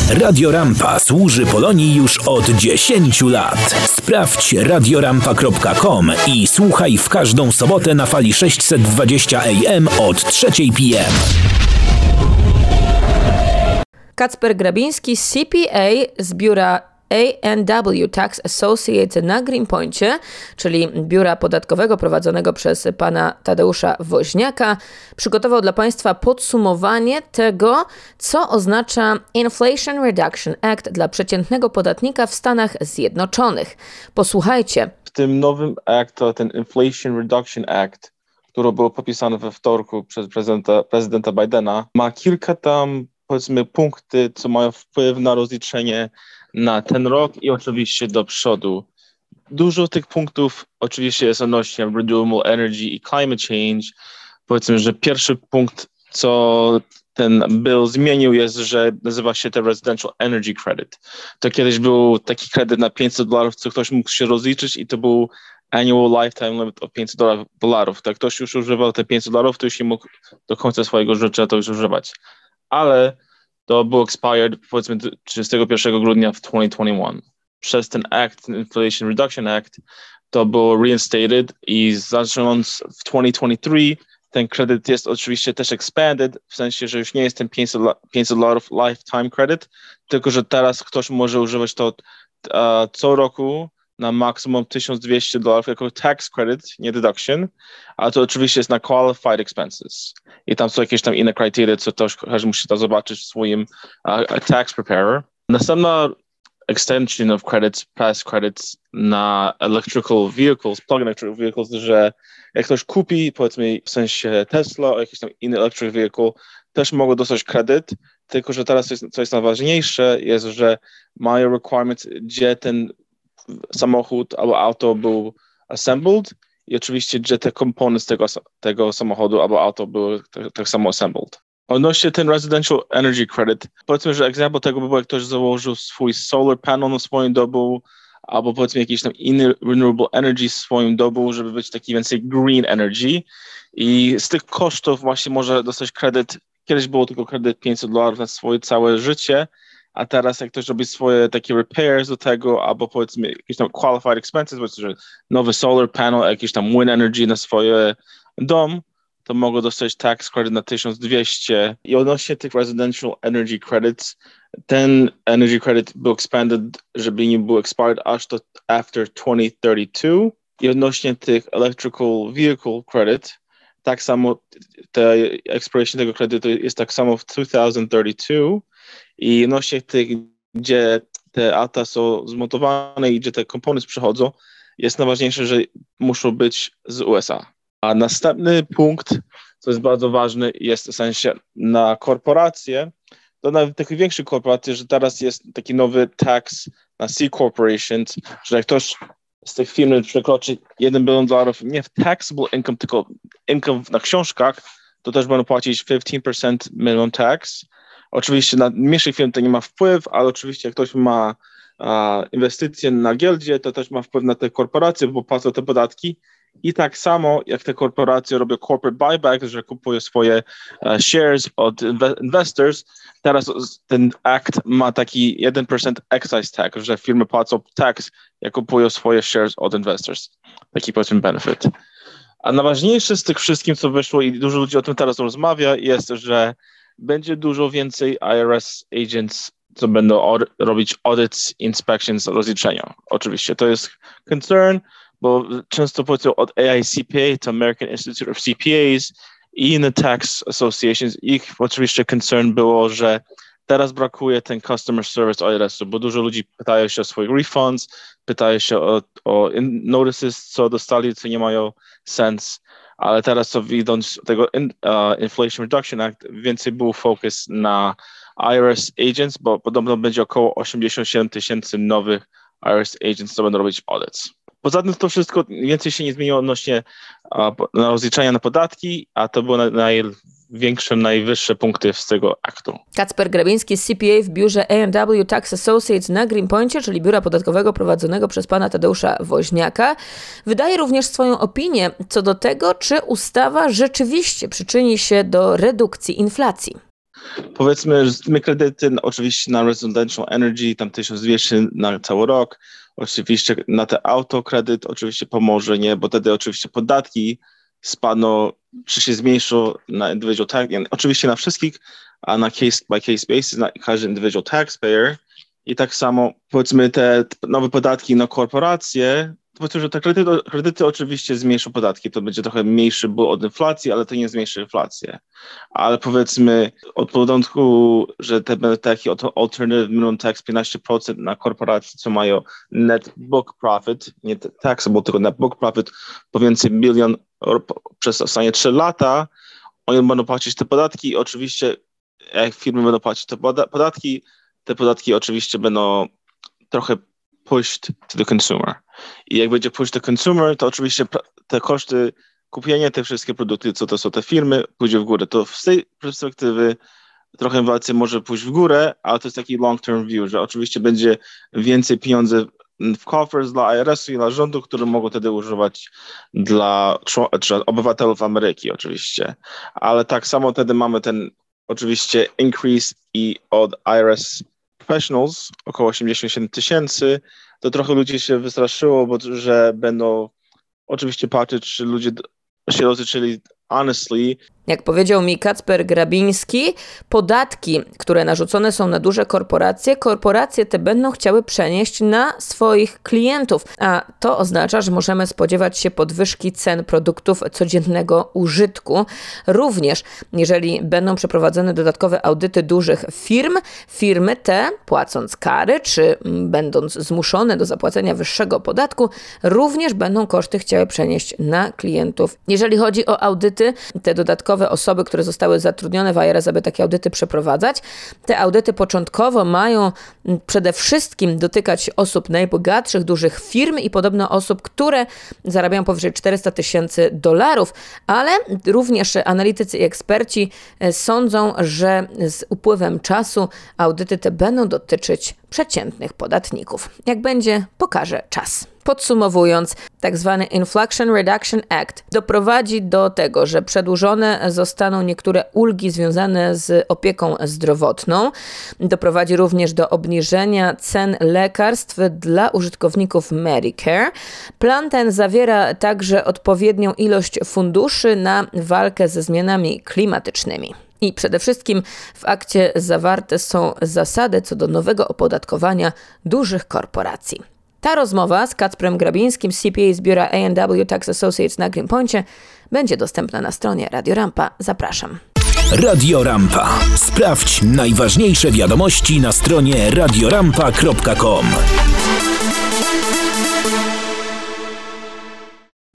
Radio Rampa służy Polonii już od 10 lat. Sprawdź radiorampa.com i słuchaj w każdą sobotę na fali 620 AM od 3 p.m. Kacper Grabiński, CPA z biura A&W Tax Associates na Greenpoincie, czyli biura podatkowego prowadzonego przez pana Tadeusza Woźniaka, przygotował dla państwa podsumowanie tego, co oznacza Inflation Reduction Act dla przeciętnego podatnika w Stanach Zjednoczonych. Posłuchajcie. W tym nowym akcie, ten Inflation Reduction Act, który był podpisany we wtorku przez prezydenta Bidena, ma kilka tam, powiedzmy, punkty, co mają wpływ na rozliczenie na ten rok i oczywiście do przodu. Dużo tych punktów oczywiście jest odnośnie renewable energy i climate change. Powiedzmy, że pierwszy punkt, co ten bill zmienił, jest, że nazywa się to Residential Energy Credit. To kiedyś był taki kredyt na $500, co ktoś mógł się rozliczyć i to był annual lifetime limit of $500. Tak, ktoś już używał te $500, to już nie mógł do końca swojego życia to już używać. Ale to było expired, powiedzmy, 31 grudnia w 2021. Przez ten Act, ten Inflation Reduction Act, to było reinstated i zaczynając w 2023 ten kredyt jest oczywiście też expanded, w sensie, że już nie jest ten $500 lifetime credit, tylko że teraz ktoś może używać to co roku na maksimum $1,200 jako tax credit, nie deduction, ale to oczywiście jest na qualified expenses. I tam są jakieś tam inne criteria, co każdy musi to zobaczyć w swoim tax preparer. Następna extension of credits, past credits na electrical vehicles, plug-in electrical vehicles, że jak ktoś kupi, powiedzmy w sensie Tesla, jakiś tam inny electric vehicle, też mogą dostać kredyt, tylko że teraz co jest najważniejsze, jest, że mają requirements, gdzie ten samochód albo auto był assembled i oczywiście, gdzie te komponenty tego samochodu albo auto były tak samo assembled. Odnośnie ten Residential Energy Credit, powiedzmy, że egzempl tego by był, jak ktoś założył swój solar panel na swoim domu, albo powiedzmy jakiś tam inny renewable energy w swoim domu, żeby być taki więcej green energy i z tych kosztów właśnie może dostać kredyt. Kiedyś było tylko kredyt $500 na swoje całe życie, a teraz jak ktoś robi swoje takie repairs do tego, albo powiedzmy jakieś tam qualified expenses, powiedzmy, że nowy solar panel, jakiś tam wind energy na swoje dom, to mogą dostać tax credit na $1,200. I odnośnie tych residential energy credits, ten energy credit był expanded, żeby nie był expired aż do after 2032. I odnośnie tych electrical vehicle credit, tak samo ta expiration tego kredytu jest tak samo w 2032. I odnośnie tych, gdzie te auta są zmontowane i gdzie te komponenty przychodzą, jest najważniejsze, że muszą być z USA. A następny punkt, co jest bardzo ważny, jest w sensie na korporacje, to nawet takich większych korporacje, że teraz jest taki nowy tax na C Corporations, że jak ktoś z tych firm przekroczy $1 billion nie w taxable income, tylko income na książkach, to też będą płacić 15% minimum tax. Oczywiście na mniejszych firm to nie ma wpływ, ale oczywiście jak ktoś ma inwestycje na giełdzie, to też ma wpływ na te korporacje, bo płacą te podatki. I tak samo jak te korporacje robią corporate buyback, że kupują swoje shares od investors, teraz ten act ma taki 1% excise tax, że firmy płacą tax, jak kupują swoje shares od investors. Taki powiedzmy benefit. A najważniejsze z tych wszystkim, co wyszło i dużo ludzi o tym teraz rozmawia, jest, że będzie dużo więcej IRS agents, co będą robić audits, inspections, rozliczenia. Oczywiście to jest concern, bo często powiedzą od AICPA to American Institute of CPAs i inne tax associations, ich oczywiście concern było, że teraz brakuje ten customer service IRS-u, bo dużo ludzi pytają się o swoich refunds, pytają się o notices, co dostali, co nie mają sens, ale teraz co widząc tego Inflation Reduction Act, więcej był fokus na IRS agents, bo podobno będzie około 87,000 nowych IRS agents, co będą robić audits. Poza tym to wszystko więcej się nie zmieniło odnośnie na rozliczania na podatki, a to były najwyższe punkty z tego aktu. Kacper Grabiński z CPA w biurze A&W Tax Associates na Greenpoincie, czyli biura podatkowego prowadzonego przez pana Tadeusza Woźniaka, wydaje również swoją opinię co do tego, czy ustawa rzeczywiście przyczyni się do redukcji inflacji. Powiedzmy, że my kredyty oczywiście na residential energy, tam 1200 na cały rok, oczywiście na te autokredyt oczywiście pomoże, nie, bo wtedy oczywiście podatki spadną, czy się zmniejszą na individual tax, oczywiście na wszystkich, a na case by case basis, na każdy individual taxpayer. I tak samo, powiedzmy, te nowe podatki na korporacje, powiedzmy, że te kredyty oczywiście zmniejszą podatki, to będzie trochę mniejszy ból od inflacji, ale to nie zmniejszy inflację. Ale powiedzmy, od początku, że te będą taki alternative minimum tax 15% na korporacje, co mają net book profit, nie taxable, tylko net book profit, powięcej $1 billion przez ostatnie 3 lata, oni będą płacić te podatki i oczywiście jak firmy będą płacić te podatki, te podatki oczywiście będą trochę pushed to the consumer. I jak będzie pushed to consumer, to oczywiście te koszty kupienia te wszystkie produkty, co to są te firmy, pójdzie w górę. To z tej perspektywy trochę inflacja może pójść w górę, ale to jest taki long-term view, że oczywiście będzie więcej pieniędzy w coffers dla IRS-u i dla rządu, które mogą wtedy używać dla obywatelów Ameryki oczywiście. Ale tak samo wtedy mamy ten oczywiście increase i od IRS professionals, około 87 000, to trochę ludzi się wystraszyło, bo że będą oczywiście patrzeć, czy ludzie się rozliczyli honestly. Jak powiedział mi Kacper Grabiński, podatki, które narzucone są na duże korporacje te będą chciały przenieść na swoich klientów, a to oznacza, że możemy spodziewać się podwyżki cen produktów codziennego użytku. Również, jeżeli będą przeprowadzone dodatkowe audyty dużych firm, firmy te, płacąc kary, czy będąc zmuszone do zapłacenia wyższego podatku, również będą koszty chciały przenieść na klientów. Jeżeli chodzi o audyty, te dodatkowe osoby, które zostały zatrudnione w IRS, aby takie audyty przeprowadzać. Te audyty początkowo mają przede wszystkim dotykać osób najbogatszych, dużych firm i podobno osób, które zarabiają powyżej $400,000, ale również analitycy i eksperci sądzą, że z upływem czasu audyty te będą dotyczyć przeciętnych podatników. Jak będzie, pokaże czas. Podsumowując, tak zwany Inflation Reduction Act doprowadzi do tego, że przedłużone zostaną niektóre ulgi związane z opieką zdrowotną. Doprowadzi również do obniżenia cen lekarstw dla użytkowników Medicare. Plan ten zawiera także odpowiednią ilość funduszy na walkę ze zmianami klimatycznymi. I przede wszystkim w akcie zawarte są zasady co do nowego opodatkowania dużych korporacji. Ta rozmowa z Kacprem Grabińskim z CPA z biura A&W Tax Associates na Green Poincie będzie dostępna na stronie Radio Rampa. Zapraszam. Radio Rampa. Sprawdź najważniejsze wiadomości na stronie radiorampa.com.